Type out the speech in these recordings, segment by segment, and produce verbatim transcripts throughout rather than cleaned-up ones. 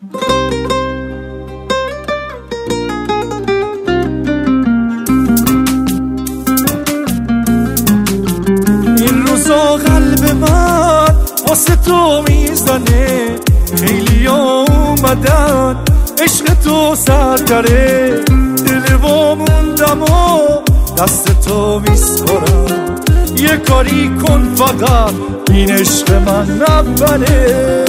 این روزا قلب من واسه تو میزنه، خیلی اومدن عشق تو سرتره، دل و موندم و دست تو میسپرم، یه کاری کن فقط این عشق من نبره.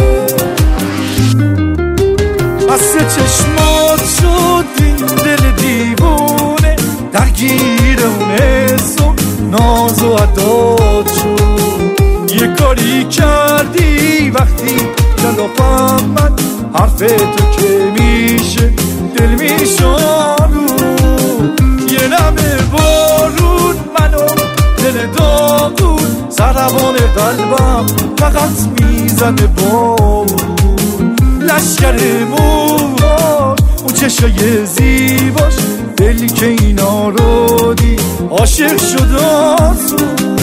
از سه چشمات شد این دل دیوونه، درگیر اون حسو ناز و عداد شد، یه کاری کردی وقتی کلافم من حرف تو که میشه دل میشانو، یه نمه بارون منو دل داغون، سربان قلبم فقط میزنه بامون، لشکر موهاش اون چشای زیباش، دلی که اینا رو دی عاشق شد آسون.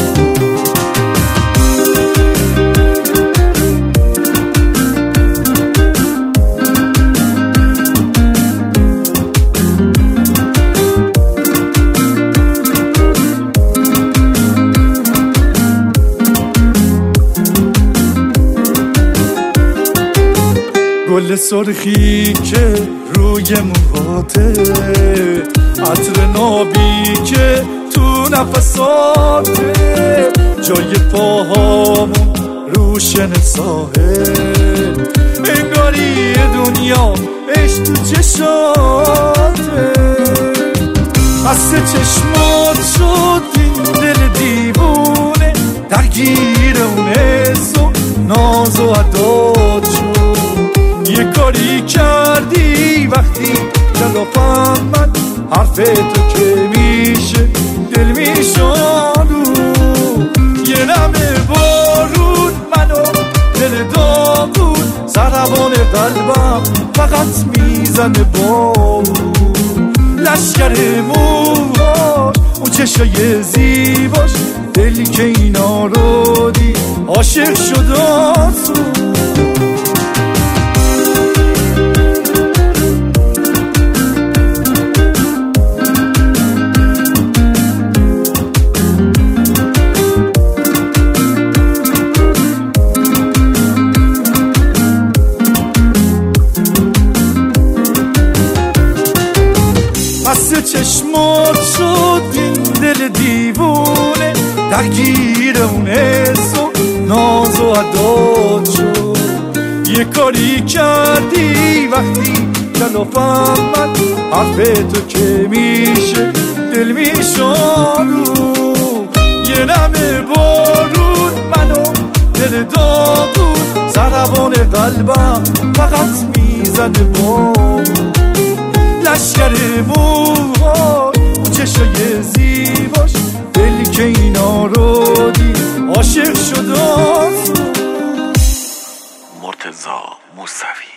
گل سرخی که روی موهاته، عطر نابی که تو نفساته، جای پاهامون روشن ساحل، انگاری دنیا عشق تو چشاته. از سه چشمات شد این دل دیوونه، درگیر اون حس و ناز و عداد شد، یه کاری کردی وقتی کلافم من حرف تو که میشه دل میشانو، یه نمه بارون منو دل داغون، سربان قلبم فقط میزنه بامون، لشکر موهاش اون چشای زیباش، دلی که اینا رو دی عاشق شد آسون. از سه چشمات شد این دل دیوونه، درگیر اون حس و ناز و عداد شد، یه کاری کردی وقتی کلافم من حرف تو که میشه دل میشانو، یه نمه بارون منو دل داغون، سربان قلبم فقط میزنه بامون، لشکر موهاش اون چشای زیباش، دلی که اینا رو دی عاشق شد آسون. مرتضی موسوی.